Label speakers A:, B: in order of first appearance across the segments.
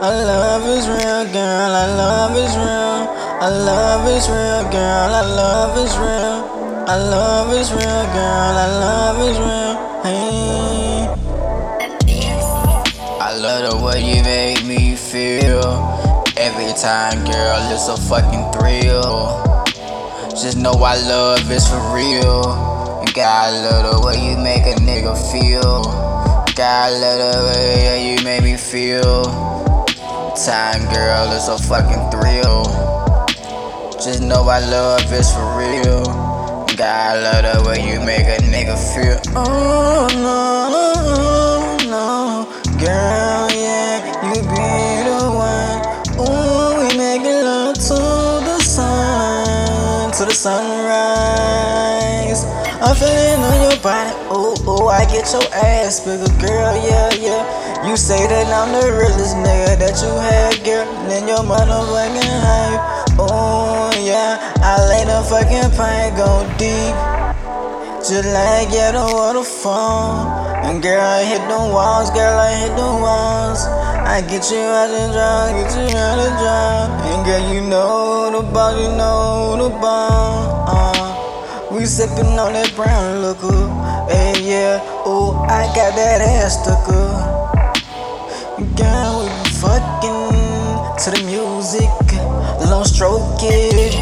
A: I love is real, girl. I love is real. I love is real, girl. I love is real. I love is real, girl. I love is real. Hey. I love the way you make me feel. Every time, girl, it's a fucking thrill. Just know I love is for real. And God, I love the way you make a nigga feel. God, I love the way you make me feel. Time, girl, it's a fucking thrill. Just know I love is for real. God, I love the way you make a nigga feel. Oh no, no, girl, yeah, you be the one. Ooh, we make love to the sun, to the sunrise. I'm feeling on your body, ooh, I get your ass bigger, girl, yeah, yeah. You say that I'm the realest nigga that you had, girl, and then your motherfucking hype. Oh yeah, I lay the fucking pine, go deep, just like yeah the waterfall. And girl, I hit the walls, girl, I hit the walls. I get you out the draw, get you out the draw. And girl, you know the ball, you know the ball. We sippin' on that brown liquor, hey yeah. Ooh, I got that ass stuck up. Girl, we be fucking to the music, long stroke it.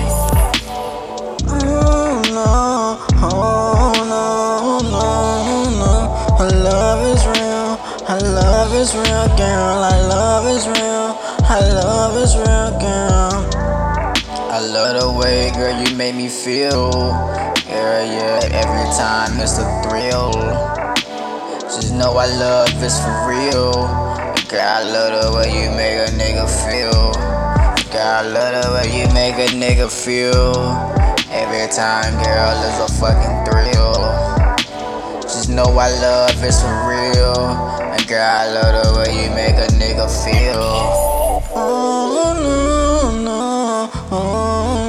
A: Oh no, oh no, no, no. Her love is real, her love is real, girl. I love is real, I love is real, girl. I love the way, girl, you make me feel. Yeah, yeah, every time it's a thrill. Just know I love is for real. Girl, I love the way you make a nigga feel. Girl, I love the way you make a nigga feel. Every time, girl, it's a fucking thrill. Just know I love is for real. And girl, I love the way you make a nigga feel. Oh no, no, oh.